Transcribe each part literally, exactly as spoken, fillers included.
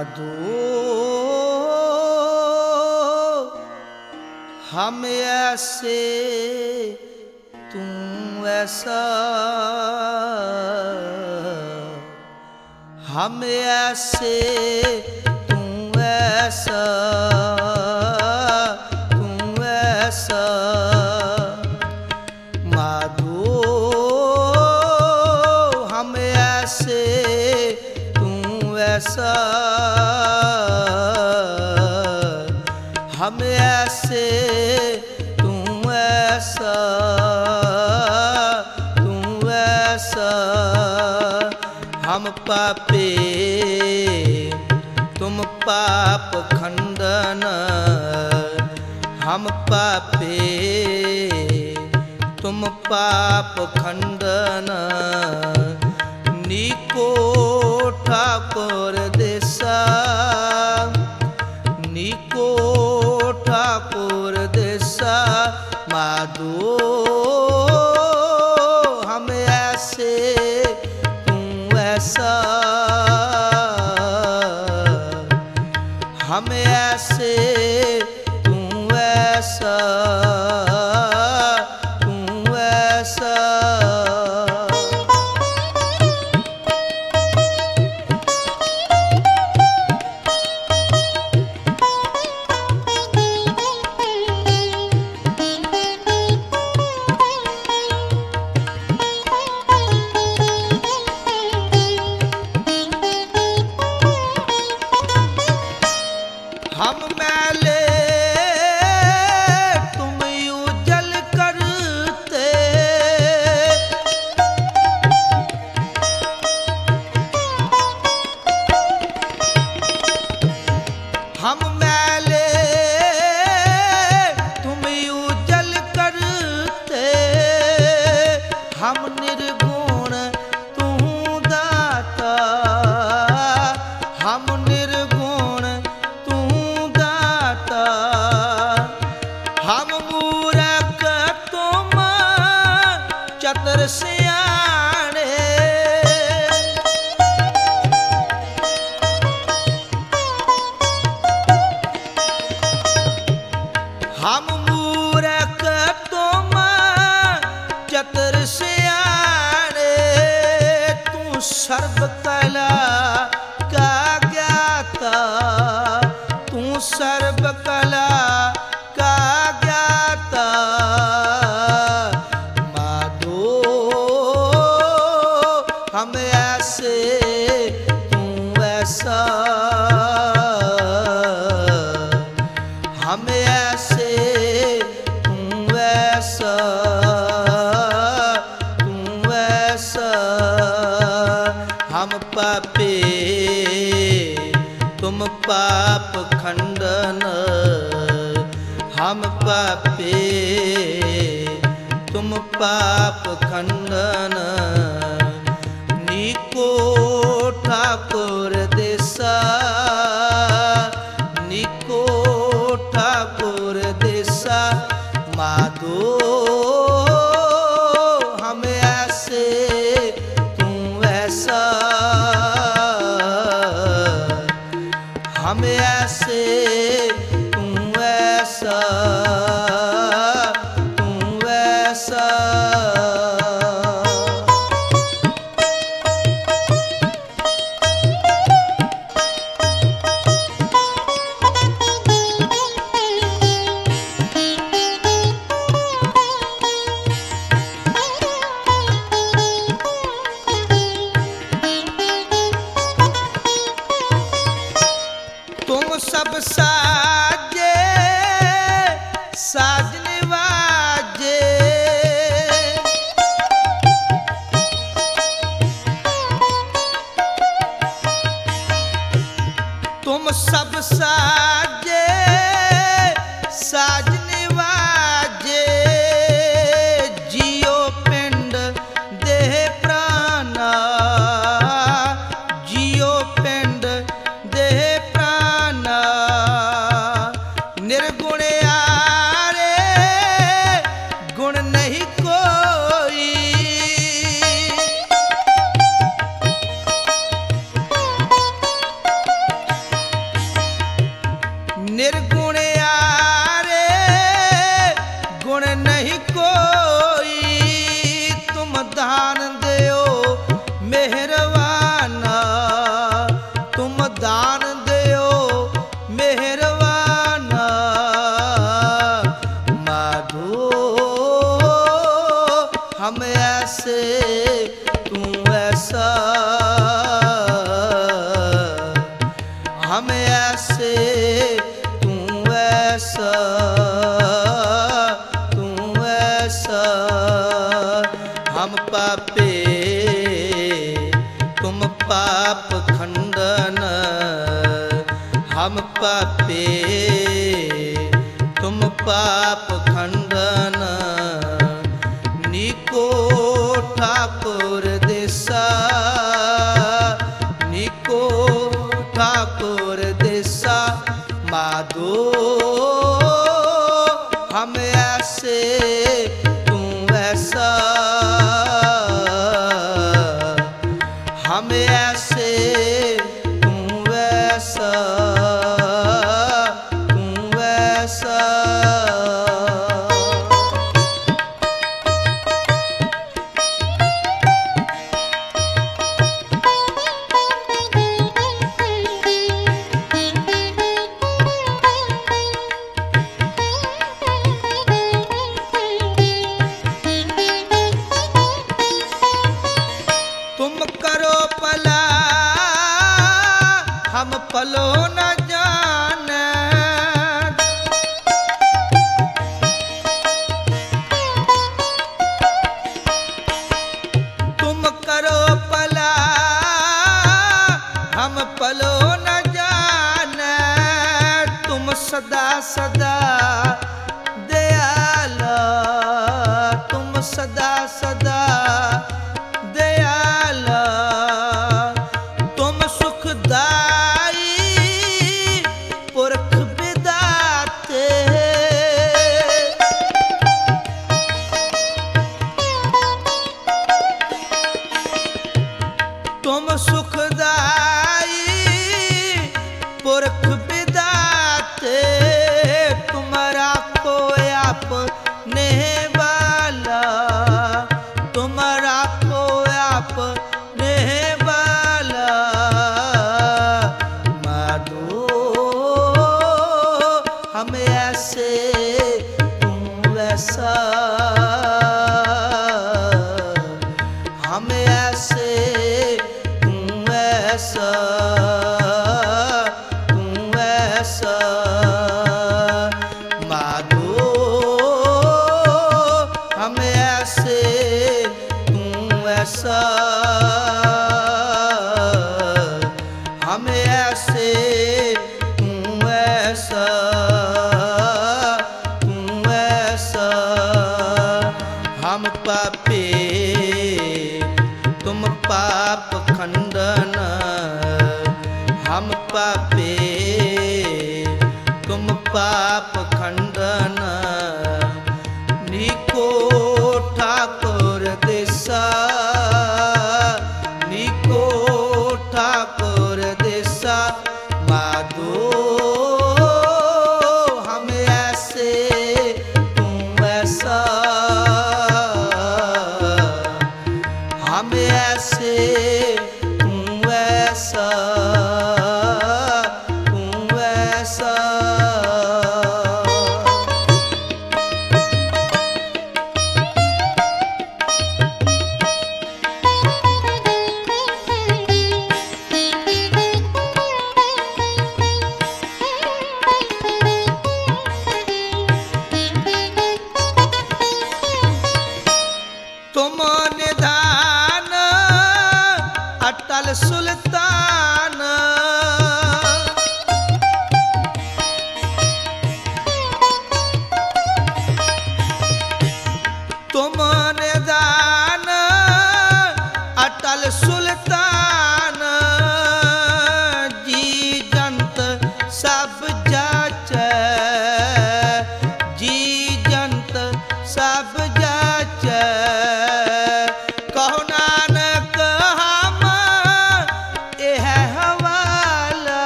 माधो हम ऐसे तू ऐसा, हम ऐसे तू ऐसा, तू ऐसा माधो हम ऐसे तू ऐसा, हम ऐसे तू ऐसा, तू ऐसा हम पापी तुम पाप खंडन, हम पापी तुम पाप खंडन, नीको ठाकुर देसा, नीको ठाकुर देसा माधो हम ऐसे तू ऐसा, हम ऐसे तू ऐसा, तू ऐसा हम मैले तुम उजल करते, हम मैले तुम उजल करते, हम निर्गुण तू दाता, हम निर्गुण हम मूरख तुम चतुर सियाणे, हम मूरख तुम चतुर सियाणे, तू सर्व कला का ज्ञाता, तू सर्व कला का ज्ञाता माधो हम ऐसे तू ऐसा, हम ऐसे तू ऐसा, तू ऐसा हम पापी तुम पाप खंडन, हम पापी तुम पाप खंडन, नीको ठाकुर देसा, नीको ठाकुर देसा माधो हम ऐसे तू ऐसा, हम ऐसे तू ऐसा, तू ऐसा तुम सब साजे साजने वाजे, तुम सब साजे साजने वाजे, जियो पिंड देह प्राणा, जियो पिंड देह प्राणा, निर्गुण आरे गुण नहीं कोई, पाप खंडन हम पापे तुम पाप खंडन निको ठाकुर दिशा निको ठाकुर दिशा माधो हम ऐसे तू ऐसा हम ऐसे तू वैसा तू वैसा तुम करो पला हम पलो न जाने तुम करो पला हम पलो न जाने तुम सदा सदा दयाला तुम सदा सदा दयाला तुम सुखदाई पुरख विदाते तुम सुखदाई पुरख विदाते तुम्हारा कोई अपने वाला तुम्हारा कोई अपने वाला माधो हम ऐसे तुम वैसा हम ऐसे तुम ऐसा तुम ऐसा माधो हम ऐसे तुम ऐसा हम ऐसे तुम ऐसा तुम ऐसा हम पापे तुम पाप खंडन हम पापे तुम पाप खंडन निको ठाकुर दिशा निको ठाकुर दिशा माधो हम ऐसे तुम ऐसा हम ऐसे तुम ऐसा तुम ऐसा तुम निधान अटल सुल्तान तुम निधान अटल सुल्तान जी जंत सब जाचे जी जंत सब जाचे कहो नानक हम एह हवाला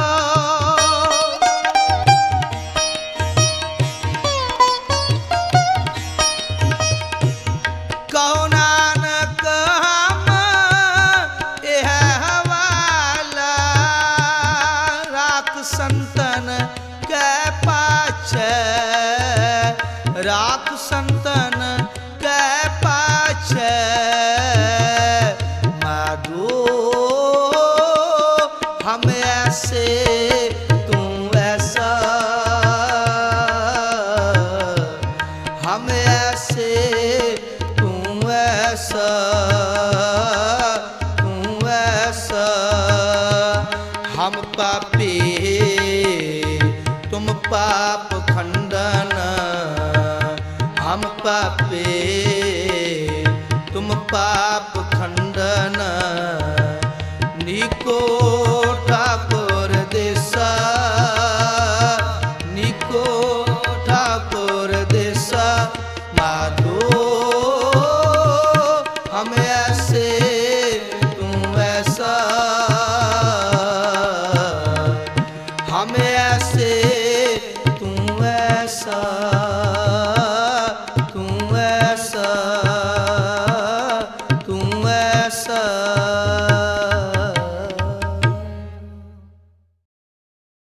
कहो नानक हम एह हवाला राख संतन के पाछे राख संतन के पाछे माधो हम ऐसे तू ऐसा हम ऐसे तू ऐसा तू ऐसा हम पापी तुम पाप खंडन, हम पापी तुम पाप खंडन।